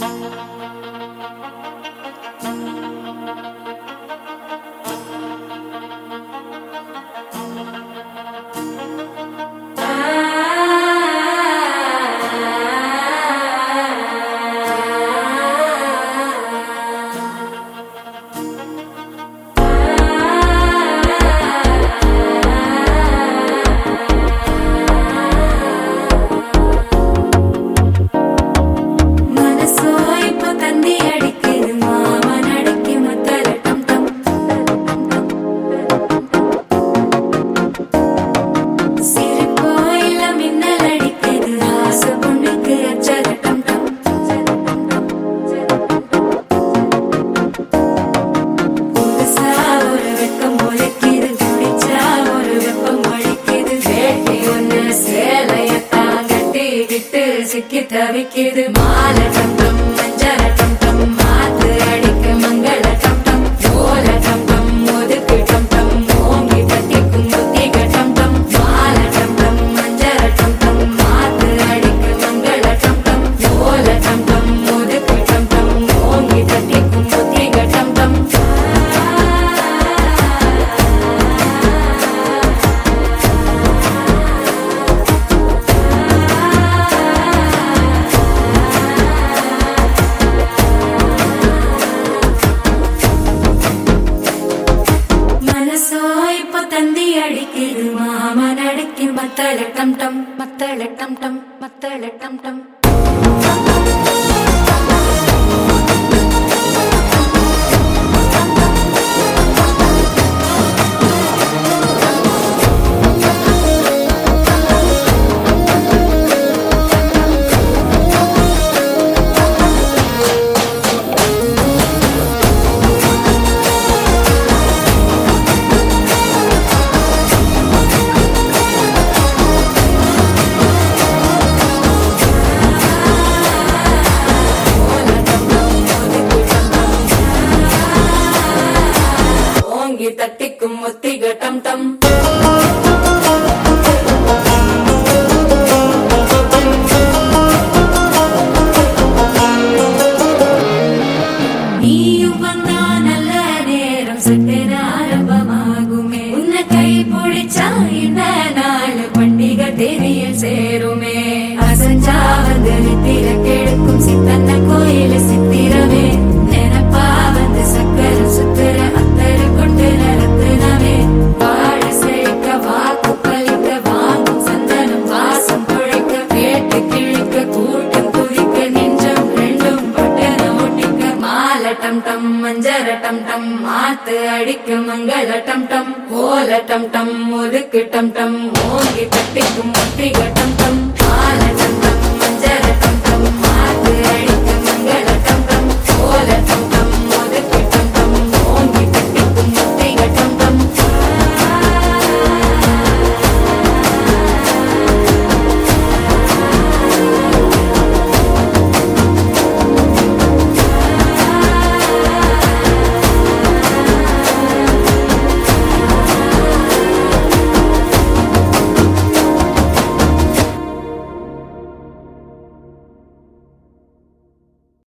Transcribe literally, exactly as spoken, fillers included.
சிக்கி தவிக்கிது மால டம் டம் மஞ்சள டம் டம் மாத்து அடிக்க மங்கள டம் டம் ஓல டம் டம் ஒதுக்கு டம் டம் ஓங்கி தட்டிக்கும் முத்திக டம் டம் மால டம் டம் மஞ்சள டம் டம் மாத்து அடிக்க மங்கள டம் டம் ஓல டம் டம் ஒதுக்கு டம் டம் ஓங்கி தட்டிக்கும் முத்திக டம் டம் தந்தி அடிக்குது மாமா நடக்கி மத்தள டம் டம் மத்தள டம் டம் மத்தள டம் டம் தட்டிக்கும் முத்திக டம் டம் நீயும் வந்தா நல்ல நேரம் சட்டென ஆரம்பமாகுமே உன்னை கை பிடிச்சா இந்த நாள் பண்டிகை தெரியல் சேருமே அசஞ்சா வந்து நித்திர கெடுக்கும் சித்தன்ன கோயில சித்திரமே நினைப்பா வந்து சக்கர சுத்துற டம் டம் மஞ்சர டம் டம் மாத்து அடிக்க மங்கள டம் டம் ஓல டம் டம் ஒதுக்கு டம் டம் ஓங்கி தட்டிக்கும் முத்திக